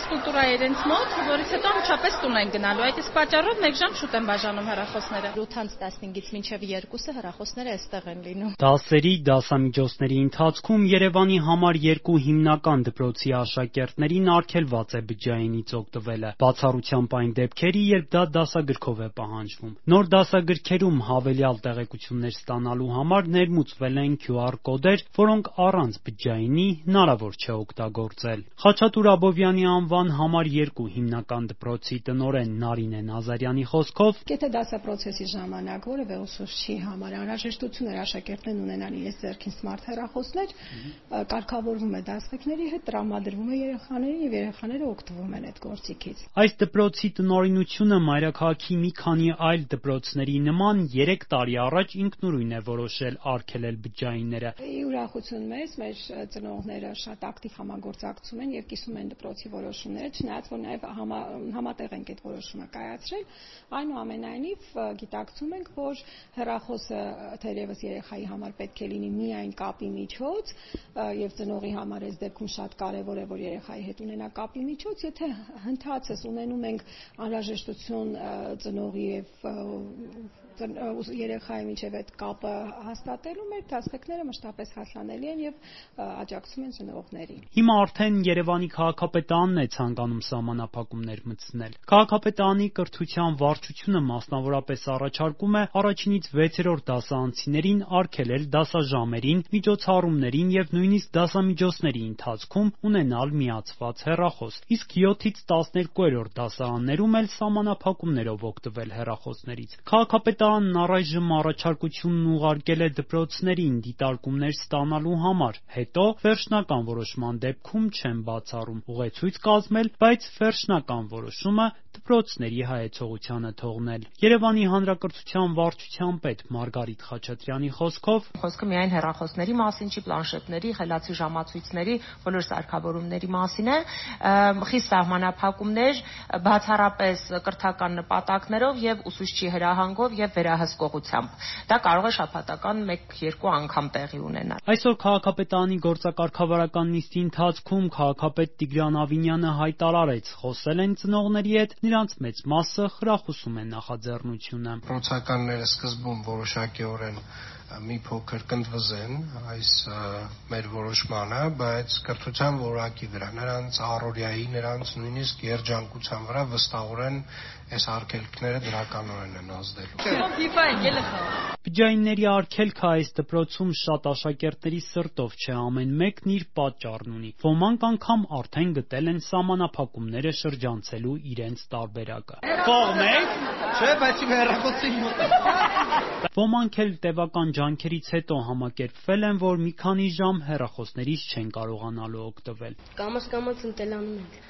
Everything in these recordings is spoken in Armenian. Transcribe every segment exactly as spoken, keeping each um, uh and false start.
ֆիզկուլտուրա իրենց մոտ, որից հետո անմիջապես տուն են գնալու։ Այդ իսկ պատճառով մեկ ժամ շուտ են բաժանում հեռախոսները։ ութից տասնհինգից մինչև երկուսը հեռախոսները այստեղ են լինում։ Դասերի, դասամիջոցների ընթացքում Երևանի համար երկու հիմնական դպրոցի աշակերտներին արգելված է բջջայինից օգտվելը։ Բացառությամբ այն դեպքերի, երբ դա դասագրքով է պահանջվում։ Նոր դասագրքերում հավելյալ տեղեկություններ ստանալու համար ներմուծվել են քյու ար կոդեր, որոնք առանց բջջայինի հնարավոր չէ օգտագործել։ Խաչատուր Աբովյանի անվան համար երկու հիմնական դպրոցի տնօրեն Նարինե Նազարյանի խոսքով, եթե դասապրոցեսի ժամանակ որևէ ուսուցչի համար անհրաժեշտություն էր աշակերտներն ունենան իրենց ձեռքին սմարթ հեռախոսներ, կարգավորվում է դասղեկների հետ, տրամադրվում է երեխաներին եւ երեխաները օգտվում են այդ գործիքից։ Այս դպրոցի տնօրինությունը մայրաքաղաքի մի քանի այլ դպրոցների նման երեք տարի առաջ ինքնուրույն է որոշել արգելել բջջայինները։ Ի ուրախություն մեզ, մեր ծնողները շատ ակտիվ համագործակցում են եւ կիսում են դպրոցի որոշումները, չնայած որ նաեւ համա, համատեղ ենք այդ որոշումը կայացրել, այնուամենայնիվ գիտակցում ենք, որ հեռախոսը թերևս երեխայի համար պետք է լինի միայն կապի միջոց եւ ծնողի համար այս դեպքում շատ կարեւոր է, որ երեխայի հետ ունենա կապի միջոց, եթե հնդածս ունենում ենք անհրաժեշտություն ծնողի եւ երեխայի միջև այդ կապը հաստատելու, մեր դասղեկները մշտապես հասանելի են եւ աջակցում են ծնողներին։ Հիմա արդեն Երևանի քաղաքապետարանն է ցանկանում սահմանափակումներ մտցնել։ Քաղաքապետարանի կրթության վարչությունը մասնավորապես առաջարկում է առաջինից վեցերորդ դասարանցիներին արգելել դասաժամերին, միջոցառումներին եւ նույնիսկ դասամիջոցների ընթացքում ունենալ միացված հեռախոս, իսկ յոթից տասներկուերորդ դասարաններում էլ սահմանափակումներով օգտվել հեռախոսներից։ Քաղաքապետարանն առայժմ առաջարկությունն ուղարկել է դպրոցներին դիտարկումներ ստանալու համար, հետո վերջնական որոշման դեպքում չեն բացառում ուղեցույց կազմել, բայց վերջնական որոշումը դպրոցների հայեցողությանը թողնել։ Երևանի հանրակրթության վարչության պետ Մարգարիտ Խաչատրյանի խոսքով, խոսքը միայն հեռախոսների մասին չի, պլանշետների, խելացի ժամացույցների, բոլոր սարքավորումների մասին է, խիստ սահմանափակումներ, բացառապես կրթական նպատակներով եւ ուսուցչի հրահանգով եւ վերահսկողությամբ։ Դա կարող է շաբաթական մեկ-երկու անգամ տեղի ունենալ։ Այսօր քաղաքապետարանի գործակարգավարական նիստի ընթացքում քաղաքապետ Տիգրան Ավինյանը հայտարարեց, խոսել են ծնողների հետ, նրանց մեծ մասը խրախուսում են նախաձեռնությունը։ Պրոցականները սկզբում որոշակիորեն մի փոքր կնդվզեն այս մեր որոշմանը, բայց կրթության որակի վրա, նրանց առօրյայի, նրանց նույնիսկ երջանկության վրա վստահորեն այս արգելքները դրականորեն են ազդելու։ Բջջայինների արգելքը այս դպրոցում շատ աշակերտների սրտով չէ, ամեն մեկն իր պատճառն ունի։ Ոմանք անգամ արդեն գտել են սահմանափակումները շրջանցելու իրենց տարբերակը։ Կողմեք, չէ, բայց հեռախոսի մոտ։ Ոմանք էլ տևական ջանքերից հետո համակերպվել են, որ մի քանի ժամ հեռախոսներից չեն կարողանալու օգտվել։ Կամաց-կամաց ընտելանում ենք։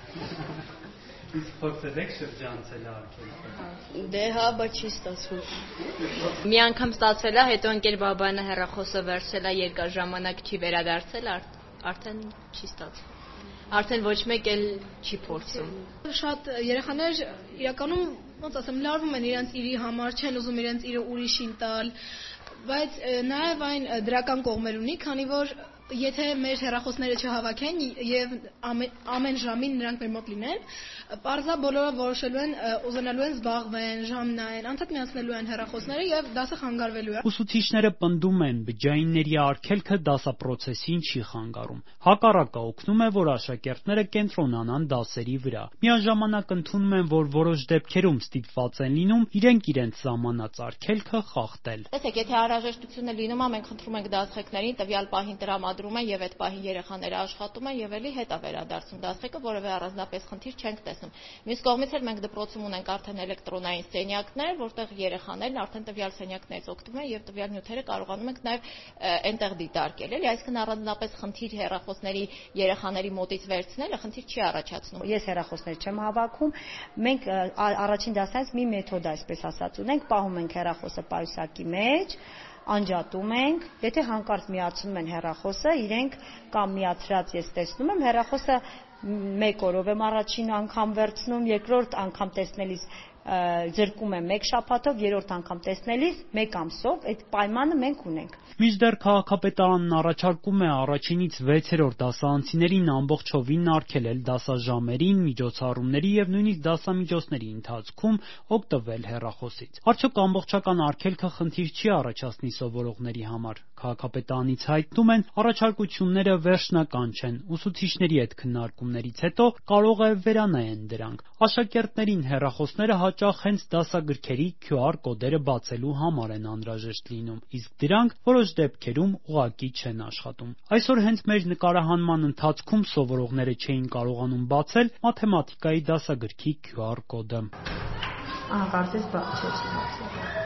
Իսկ փորձել եք շրջանցել արգելքը։ Դե հա, բայց չի ստացվում։ Մի անգամ ստացել է, հետո ընկեր բաբանը հեռախոսը վերցել է, երկար ժամանակ չի վերադարձել, արդեն չի ստացվում։ Արդեն ոչ մեկ էլ չի փորձում։ Շատ երեխաներ իրականում, ոնց ասեմ, լարվում են իրենց իրի համար, չեն ուզում իրենց իրը ուրիշին տալ, բայց նաև այն դրական կողմեր ունի, քանի որ եթե մեր հեռախոսները չհավաքեն եւ ամեն ժամին նրանք մեր մոտ լինեն, պարզա բոլորը որոշելու են, ուզենալու են զբաղվեն, ժամ նայեն, անդադ միացնելու են հեռախոսները եւ դասը խանգարվելու է։ Ուսուցիչները պնդում են, բջջայինների արգելքը դասապրոցեսին չի խանգարում։ Հակառակը օգնում է, որ աշակերտները կենտրոնանան դասերի վրա։ Միաժամանակ ընդունում են, որ որոշ դեպքերում ստիպված են լինում իրենք իրենց սահմանած արգելքը խախտել։ Տեսեք, եթե անհրաժեշտություն է լինում, մենք խնդրում ենք դասղեկներին տվյալ պահին տրամադրում են եւ այդ պահին երեխաները աշխատում են եւ էլի հետ է վերադարձում դասղեկը, որովհետեւ առանձնապես խնդիր չենք տեսնում։ Մյուս կողմից էլ մենք դպրոցում ունենք արդեն էլեկտրոնային սենյակներ, որտեղ երեխաներն արդեն տվյալ սենյակներից օգտվում են եւ տվյալ նյութերը կարողանում ենք նաեւ այնտեղ դիտարկել, էլի, այսինքն առանձնապես խնդիր հեռախոսների երեխաների մոտից վերցնելը խնդիր չի առաջացնում։ Ես հեռախոսներ չեմ հավաքում, մենք առաջին դասից մի մեթոդ, այսպես ասած, ունենք, պահում ենք հեռախոսը պայուսակի մեջ, անջատում ենք, եթե հանկարծ միացնում են հեռախոսը, իրենք կամ միացրած ես տեսնում եմ, հեռախոսը մեկ օրով եմ առաջին անգամ վերցնում, երկրորդ անգամ տեսնելիս զրկում է մեկ շաբաթով, երրորդ անգամ տեսնելիս մեկ ամսով, այդ պայմանը մենք ունենք։ Մինչդեռ քաղաքապետարանն առաջարկում է առաջինից վեցերորդ դասարանցիներին ամբողջովին արգելել դասաժամերին, միջոցառումների եւ նույնիսկ դասամիջոցների ընթացքում օգտվել հեռախոսից։ Արդյոք ամբողջական արգելքը խնդիր չի առաջացնի սովորողների համար։ Քաղաքապետարանից հայտնում են, առաջարկությունները վերջնական չեն, ուսուցիչների հետ քննարկումներից հետո կարող է վերանայեն դրանք։ Աշակերտներին հեռախոսները հաճախ հենց դասագրքերի քյու ար կոդերը բացելու համար են անհրաժեշտ լինում, իսկ դրանք որոշ դեպքերում ուղղակի չեն աշխատում։ Այսօր հենց մեր նկարահանման ընթացքում սովորողները չէին կարողանում բացել մաթեմատիկայի դասագրքի քյու ար կոդը։ Ահա, կարծես բաց չէ։